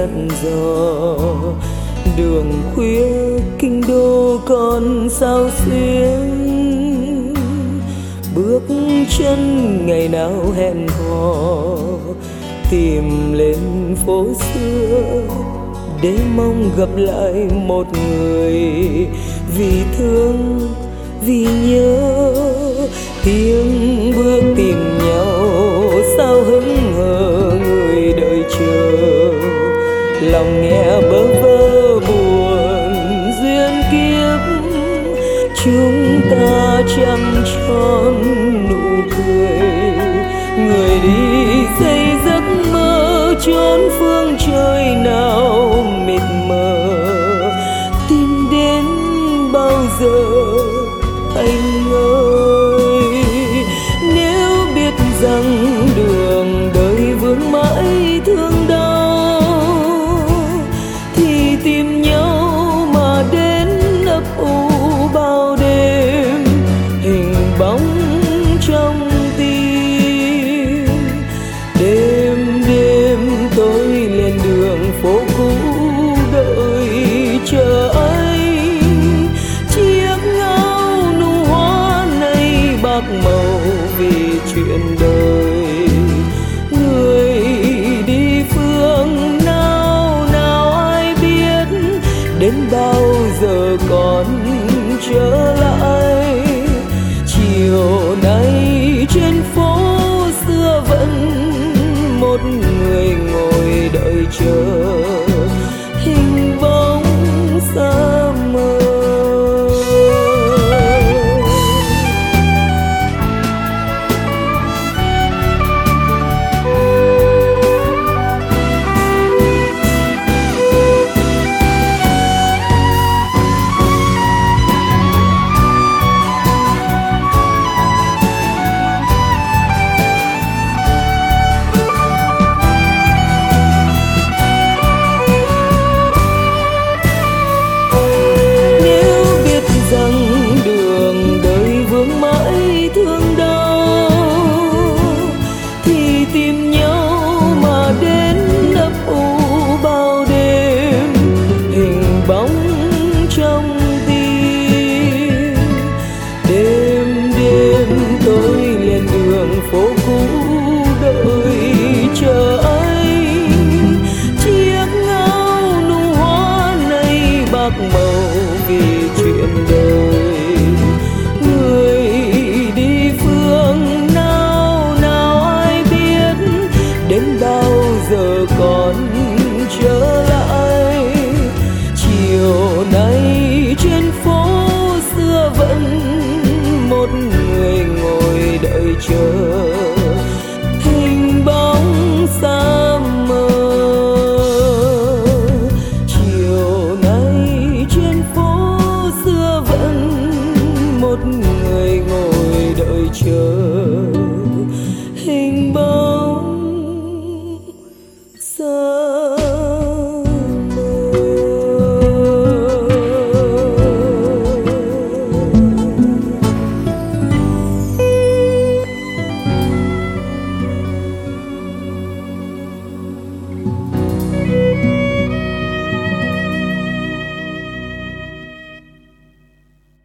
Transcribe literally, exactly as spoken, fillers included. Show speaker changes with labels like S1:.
S1: dặn dò. Đường khuya kinh đô còn sao xuyến, bước chân ngày nào hẹn hò tìm lên phố xưa để mong gặp lại một người. Vì thương vì nhớ tiếng bước tìm nhau, sao hững hờ người đợi chờ. Lòng nghe bơ vơ buồn duyên kiếp, chúng ta chẳng tròn nụ cười. Người đi xây giấc mơ chốn phương trời nào mịt mờ, tìm đến bao giờ anh ơi. Nếu biết rằng đường đời vướng mãi thương đau, thì tìm nhau mà đến ấp u bao đêm. Hình bóng trong tim, đêm đêm tôi lên đường phố cũ đợi chờ anh. Chiếc áo nụ hoa này bạc màu vì chuyện đời. Người đi phương nào nào ai biết, đến bao giờ còn trở lại. Chiều nay trên phố xưa vẫn một người ngồi đợi chờ, hình bóng xa mờ. Phố cũ đợi chờ anh. Chiếc áo nụ hoa này bạc màu vì chuyện đời. Người đi phương nào nào ai biết, đến bao giờ còn trở lại. Chiều nay trên phố xưa vẫn một người ngồi đợi chờ,